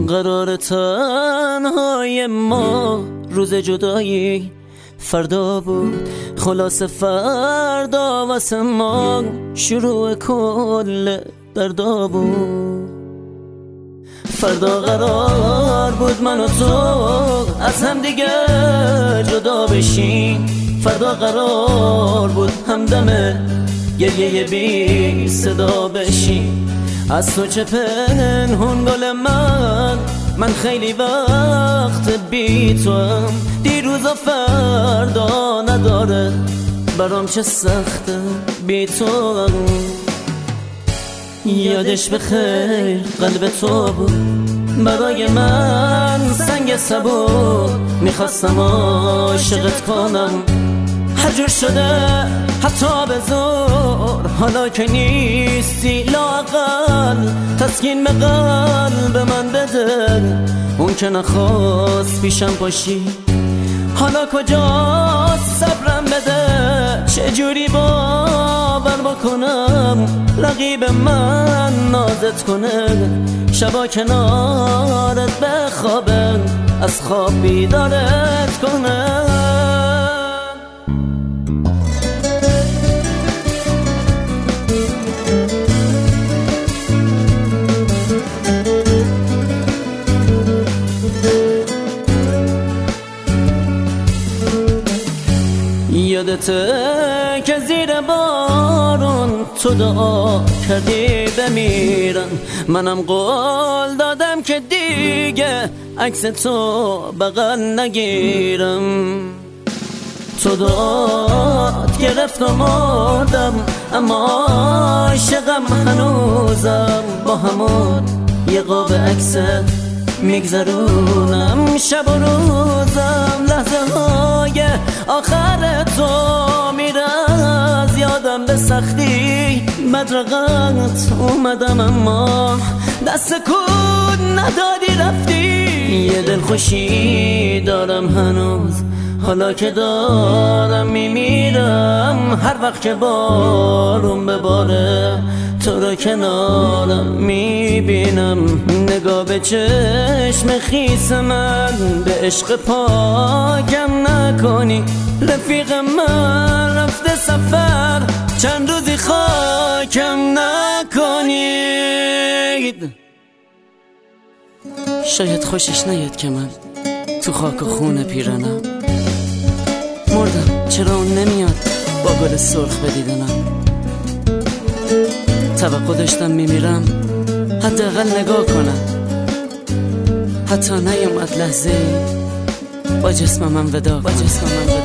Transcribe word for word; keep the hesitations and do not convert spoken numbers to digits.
قرار تنهای ما روز جدایی فردا بود، خلاص فردا واسه ما شروع کل دردا بود. فردا قرار بود من و تو از هم دیگه جدا بشیم، فردا قرار بود همدم گریه بی صدا بشیم. از تو چه پنهون گل من، من خیلی وقت بی تو هم، دیروز و فردا نداره برام چه سخته بی تو هم. یادش بخیر قلب تو بود برای من سنگ سبو، میخواستم عاشقت کنم هر جور شده حتی به زور. حالا که نیستی لااقل تسکین به قلب من بده، اون که نخواست پیشم باشی حالا کجاست صبرم بده. چجوری باور بکنم رقیب من نازت کنه، شبا کنارت بخوابه از خواب بیدارت کنه. یادته که زیر بارون تو دعا کردی بمیرم، منم قول دادم که دیگه عکس تو بغل نگیرم. تو دعات گرفت و مردم اما عاشقم هنوزم، با همون یه قاب عکست میگذرونم شب و روزم. لحظه های آخر تو میره از یادم به سختی، مدرقت اومدم اما دست کود ندادی رفتی. یه دل خوشی دارم هنوز حالا که دارم میمیرم، هر وقت که بارون بباره تو رو کنارم میبینم. نگاه به چشم خیس من، به عشق پاکم نکنی. رفیق من رفته سفر چند روزی خاکم نکنید. شاید خوشش نیاد که من تو خاک و خون پیرانم مردم، چرا اون نمیاد با گل سرخ به دیدنم. توقع داشتم میمیرم حداقل نگاه کنم، حتی نیومد لحظه با جسمم وداع کنم.